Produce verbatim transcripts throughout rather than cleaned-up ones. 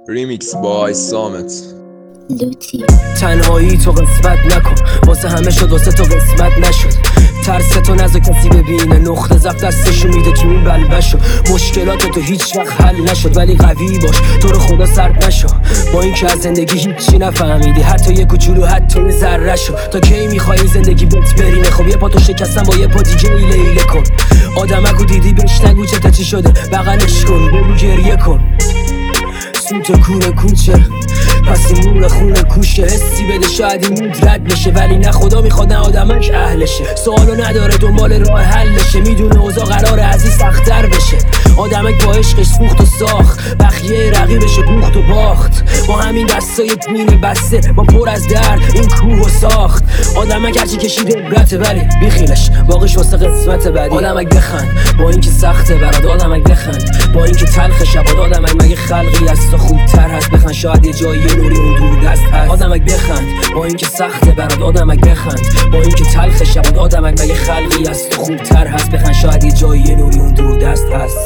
ریمیکس بای سامت لوتی. تنهایی تو قسمت نکن، واسه همه شد واسه تو قسمت نشد. ترس تو نذار کسی ببینه، نقطه ضعف دستشو میده تو این بلبشو. مشکلات تو هیچ وقت حل نشد ولی قوی باش، تو رو خدا سرد نشو. با این که از زندگی هیچی نفهمیدی، حتی یه کوچولو حتی یه ذره شو. تا کی میخوای زندگی بهت برینه؟ خب یه پا تو شکستن با یه پا دیگه ایله ایله کن. آدمکو دیدی بهش نگو چه چی شده، بغلش کن بگو گریه کن. سوت کوره کوچه پس این مور خونه کوشه، حسی بده شاید این مود رد بشه ولی نه خدا میخواد نه آدمش اهلشه. سوالو نداره دنبال راه حلشه، میدونه اوضاع قراره از این سخت‌تر بشه. آدمک با عشقش سوخت و ساخت، بخیه رقیبش دوخت و باخت. با همین دستای پینه بسته با پر از درد این کوه و ساخت. آدمک هرچی کشیده عبرته ولی بیخیلش باقیش واسه قسمت بعدی. آدمک بخند با اینکه سخته برات، آدمک بخند با اینکه تلخ شبات. آدمک مگه خلقی از تو خوبتر هست؟ بخند شاید یه جایی نوری اون دور دست هست. آدمک بخند با اینکه سخته برات، آدمک بخند با اینکه تلخ شبات. آدمک مگه خلقی از تو خوبتر هست؟ بخند شاید یه جایی نوری اون دور دست هست.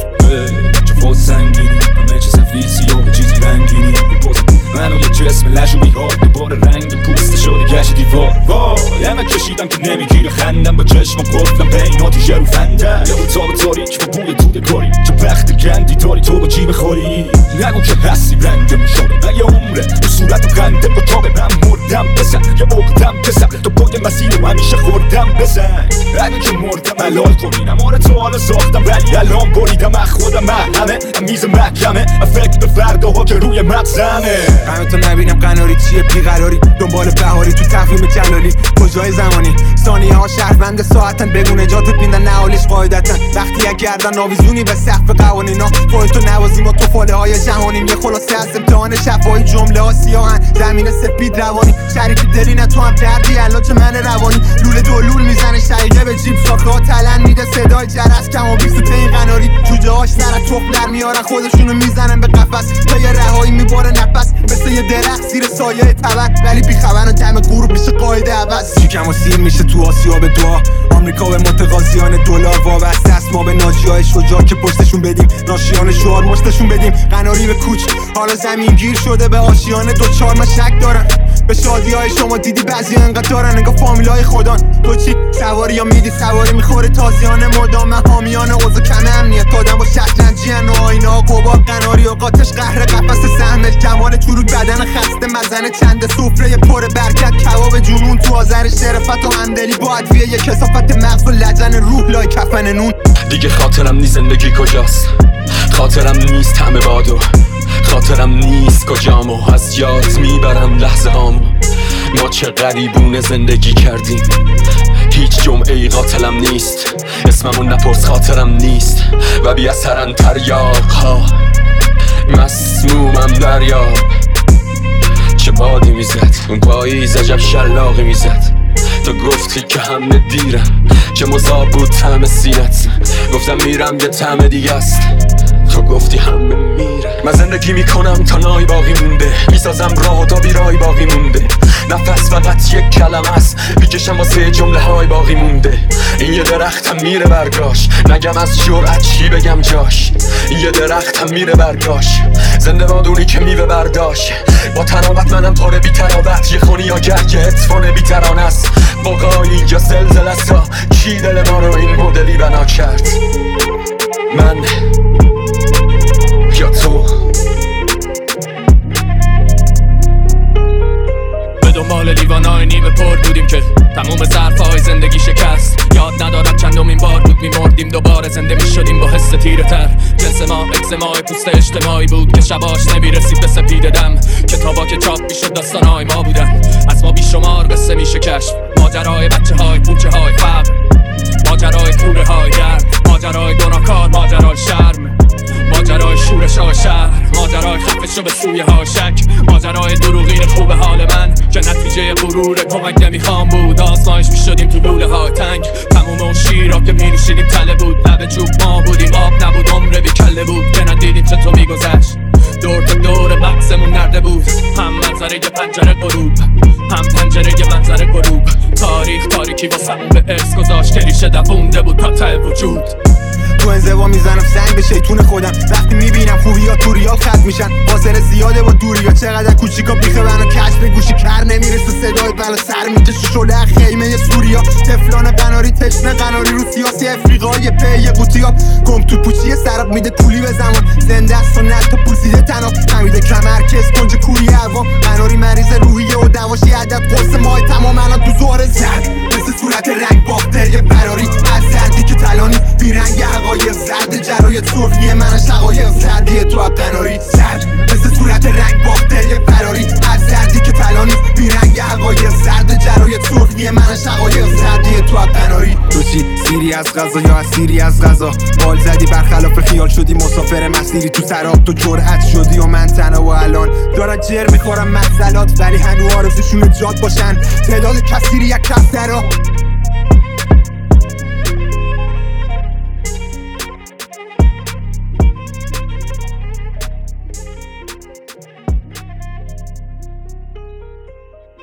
چه فوت سنگینی همه چه سفیسی و به چیزی رنگینی بپوزم منو یه جسم لشو بیهاد دوباره رنگ پوسته شده گشت دیوار. وای همه کشیدم که نمیگیره خندم، با چشمم گفتم بین آتیشه رو فندم. یه اتاق تاریک و بوی توده کاری، چه بخت گندی داری تو با جیب خوری. نگو که هستی رنگم شده نه یه عمره، تو صورت و خنده با تاب من مردم بزن. یه عقدم کسم تو پای مسیر و همیشه خوردم بزن. اگه که مردم حلال کنینم آره تو حالا ساختم ولی الان بریدم از خودم. من همه میز محکمه فکر به فرداها که روی مغزمه. همه تو نبینم قناری چیه بیقراری، دنبال بهاری تو تفهیم جلالی. کجای زمانی ثانیه ها شهروند ساعتن، بگو نجاتت میدن نهالیش قاعدتن. وقتی یک گردن آویزونی به سقف قوانینا، پوینتو نوازیم و تو فاله های جهانیم. یه خلاصه از امتحان شفایی جمله ها سیاهن، زمین سپید روانی. شریفی دلی نه تو هم دردی علاج من روانی. لوله دولول میزنه شقیقه به جیب، شاخه ها تلن میده صدای جرس. کم و بیست این قناری جوجه هاش سر تخم در میارن، خودشونو میزنن به قفس تا یه رهایی میباره نفس. مثل یه درخت زیر سایه تبت ولی بیخبرن و دم غروب میشه قاعده عوض. شکم و سیر میشه تو آسیا به دعا، آمریکا به متقاضیان دلار وابسته است. ما به ناجیای شجاع که پشتشون بدیم، ناشیان شعار مشتشون بدیم. قناری به کوچ حالا زمین گیر شده به آشیانه دوچار. من شک دارم به شادی های شما، دیدی بعضی انقدر دارن انگاه فامیل های خودان. تو چی سواری یا میدی سواری میخوره تازیانه مردام. من حامیانه اوضاع کم امنیت آدم با شطرنجیان و آینه ها قباب. قناری و قاتش قهر قفس سهم کمال چروک بدن خسته مزنه چند سفره پر برکت. کباب جنون تو آذر شرفت و همدلی با ادویه یه کثافت مغز و لجن روح لای کفن نون. دیگه خاطرم نیست زندگی کجاست، خاطرم نیست همه بادو، خاطرم نیست کجامو از یاد میبرم لحظه هامو. ما چه غریبونه زندگی کردیم، هیچ جمعه ای قاتلم نیست. اسممون نپرس خاطرم نیست و بی اثرن تریاق ها. مسمومم دریاب چه بادی میزد، اون پاییز عجب شلاقی میزد. تو گفتی که همه دیرم، چه مذاب بود طعم سینت. گفتم میرم یه طعم دیگه است، تو گفتی همه میره. من زندگی میکنم تا نای باقی مونده، میسازم راه تا بیرای باقی مونده. نفس فقط یک کلمه است، میکشم واسه جمله های باقی مونده. این یه درختم میره برگاش، نگم از جرأت چی بگم جاش. این یه درختم میره برگاش، زنده بادونی که میوه برداشت. با تراوت منم پاره بی تراوت، یه خونی یا گرگ اتفانه بی ترانه است. باقایی یا زلزل است ها، کی دل ما رو این مدلی بنا کرد؟ من یا تو؟ به دنبال لیوانای نیمه پر بودیم که تموم ظرفهای زندگی شکست. یاد ندارم چندمین بار بود میمردیم دوباره زنده میشدیم با حس تیره تر. جنس ما اکزمای پوست اجتماعی بود که شباش نمیرسید به سپیده دم. کتابا که چاپ میشد داستانهای ما بودن، از ما بیشمار قصه میشه کشف. ماجرای بچه های پوچه های فقر، ماجرای کوره های گرد، ماجرای گناهکار، ماجرای شرم، ماجرای شورش های شهر، ماجرای خفه شو به سویه ها شک، ماجرای دروغین خوب حال من که نتیجه غرور کمک نمیخوام بود. آزمایش میشدیم تو لوله های تنگ، تموم اون شیرا که می‌نوشیدیم تله بود. لب جوب ما بودیم آب نبود عمر بی کله بود که ندیدیم چطور میگذشت. دور تا دور مغزمون نرده بود، هم منظره پنجره غروب، هم پنجره منظره غروب. تاریخ تاریکی واسمون به ارث گذاشت که ریشه دوونده بود تا ته وجود. تو انزوا میزنم سنگ به شیطون خودم وقتی میبینم خوبی ها تو ریال خط میشن. حاصل زیاده با چقدر کوچیکا بیخه بنا کش به گوشی کر نمیرسه صدای بلا سر میکشه شله خیمه سوریا تفلان قناری تشنه قناری رو سیاسی افریقای پی قوطیاب گم تو پوچی سراب میده پولی به زمان زنده است و نت تا پول سیده تناب حمیده کمر کس کنج کوری هوا قناری مریض روحیه و دواشی عدد قرص ماه تمام الان تو زهر زرد مثل صورت رنگ باختری فراری از زردی که تلانی بیرنگ حقایق زرد جرای صرفی من شقایق زردی تو اب قناری زرد مثل صورت رنگ باختری فراری از زردی که تلانی بیرنگ حقایق زرد جرای صرفی من شقایق زردی تو اب قناری تو چی سیری از غذا یا از سیری از غذا بال زدی برخلاف خیال شدی مسافر مسیری تو سراب تو جرأت شدی و من تنها و الان دارن جر میخورم مزلات ولی هنو آرزوشون جاد باشن تعداد کثیری یک کفترا